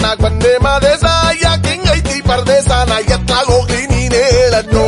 ಪಟ್ನಾಗ್ ಬಂದೆ ಮಾದೇಶ ಯಾಕೆ ಹಿಂಗೈತಿ ಪರದೇಶ ನಾ ಎತ್ತಾಗ ಹೋಗ್ಲಿ ನೀನ್ ಹೇಳನ್ನು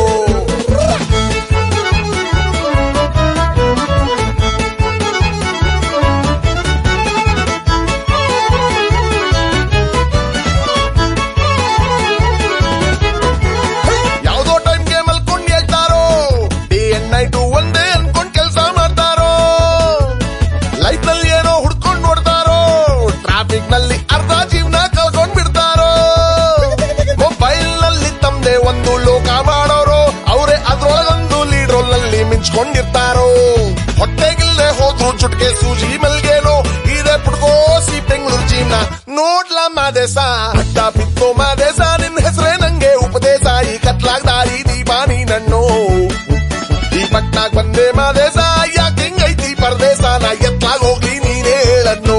ಯಾವ್ದೋ ಟೈಮ್ಗೆ ಮಲ್ಕೊಂಡ್ ಹೇಳ್ತಾರೋ ಡೇ ಅಂಡ್ ನೈಟು ಒಂದೇ ಅನ್ಕೊಂಡ್ ಕೆಲ್ಸ ಮಾಡ್ತಾರೋ ಲೈಫ್ ನಲ್ಲಿ ಏನೋ ಹುಡ್ಕೊಂಡ್ ನೋಡ್ತಾರೋ ಟ್ರಾಫಿಕ್ ನಲ್ಲಿ ಅರ್ಧ ಜೀವನ ಕಳ್ಕೊಂಡ್ ಬಿಡ್ತಾರೋ ಮೊಬೈಲ್ ನಲ್ಲಿ ತಮ್ದೇ ಒಂದು ಲೋಕ ಮಾಡೋರು ಅವರೇ ಅದ್ರೊಳಗೊಂದು ಲೀಡ್ ರೋಲ್ ನಲ್ಲಿ ಮಿಂಚ್ಕೊಂಡಿರ್ತಾರೋ ಹೊಟ್ಟೆಗಿಲ್ಲದೆ ಹೋದ್ರು ಚುಟ್ಕೆ ಸೂಜಿ ಮಲ್ಗೇನೋ ಇದೇ ಪುಡ್ಕೋಸಿ ಬೆಂಗಳೂರು ಜೀವನ ನೋಡ್ಲಾ ಮಾದೇಶ ಅಡ್ಡ ಬಿತ್ತೋ ಮಾದೇಶ ನಿನ್ ಹೆಸರೇ ನಂಗೆ ಉಪದೇಶ ಈ ಕತ್ಲಾಗ್ ದಾರಿ ದೀಪಾನಿ ನನ್ನೋ ಈ ಪಟ್ನಾಗ್ ಬಂದೆ ಮಾದೇಶ ಯಾಕೆ ಹಿಂಗೈತಿ ಪರದೇಶ ನಾ ಎತ್ತಾಗ ಹೋಗ್ಲಿ ನೀನ್ ಹೇಳನ್ನು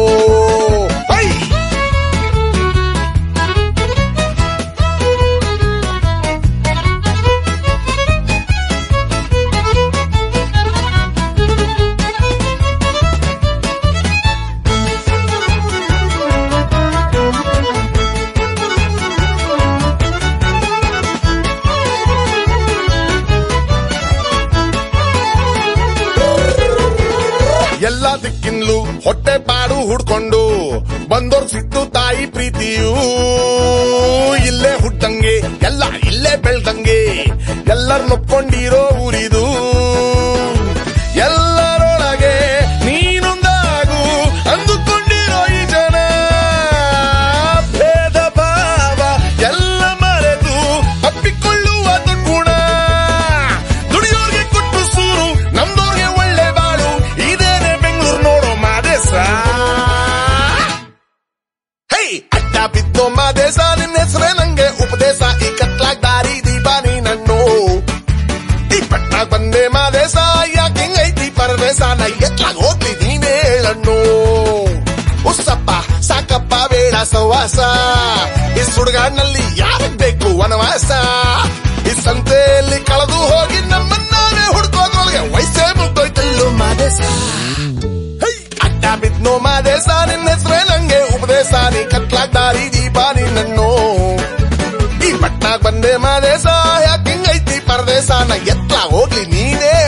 ಎಲ್ಲಾ ದಿಕ್ಕಿನ್ಲು ಹೊಟ್ಟೆ ಪಾಡು ಹುಡ್ಕೊಂಡು ಬಂದೋರ್ ಸಿಕ್ತು ತಾಯಿ ಪ್ರೀತಿಯೂ ಇಲ್ಲೇ ಹುಟ್ಟಂಗೆ ಎಲ್ಲ ಇಲ್ಲೇ ಬೆಳ್ದಂಗೆ ಎಲ್ಲರ ನೊಪ್ಕೊಂಡಿರೋ ಊರಿದು ಎಲ್ಲರೊಳಗೆ ನೀನೊಂದಾಗು ಅಂದುಕೊಂಡಿರೋ ಈ ಜನ ಭೇದ ಭಾವ ಎಲ್ಲ ಮರೆತು ಅಪ್ಪಿಕೊಳ್ಳುವ ದುರ್ಗುಣ ದುಡಿಯೋರ್ಗೆ ಕೊಟ್ಟು ಸೂರು ನಮ್ದೋರ್ಗೆ ಒಳ್ಳೆ ಬಾಳು ಇದೇನೆ ಬೆಂಗಳೂರು ನೋಡೋ ಮಾದೇಶ ಹೇ ಅಡ್ಡ ಬಿದ್ದೋ ಮಾದೇಶ ನಿನ್ನ ಹೆಸರೇ ನಂಗೆ ಉಪದೇಶ ಈ ಕತ್ಲಾಗ್ ದಾರಿ ದೀಪಾನಿ ನನ್ನು ಈ ಪಟ್ನಾಗ್ ಬಂದೆ ಮಾದೇಶ ಯಾಕೆ ಹಿಂಗೈತಿ ಪರದೇಶ ನಾ ಎತ್ಲಾಗ್ ಹೋಗ್ಲಿ ನೀನೇ ಹೇಳಣ್ಣು ಉಸ್ಸಪ್ಪ ಸಾಕಪ್ಪ ಬೇಡ ಸವಾಸ ಈ ಸುಡುಗಾಡ್ನಲ್ಲಿ ಯಾರಕ್ ಬೇಕು ವನವಾಸ ಈ ಸಂತೆಯಲ್ಲಿ ಕಳೆದು ಹೋಗಿ ನಮ್ಮನ್ನಾನೇ ಹುಡ್ಕೋದ್ರೊಳಗೆ ವಯಸ್ಸೇ ಮುಗ್ದೋಯ್ತಲ್ಲೋ ಮಾದೇಶ ಅಡ್ಡ ಬಿದ್ನೋ ಮಾದೇಶ ನಿನ್ನ ಹೆಸರೇ ನಂಗೆ ಉಪದೇಶ ನೀ ಕತ್ಲಾಗ್ ದಾರಿ ದೀಪಾನಿ ನನ್ನು ಈ ಪಟ್ನಾಗ್ ಬಂದೆ ಮಾದೇಶ ಯಾಕೆ ಹಿಂಗೈತಿ ಪರದೇಶ ನಾ ಎತ್ಲಾಗ್ ಹೋಗ್ಲಿ ನೀನೇ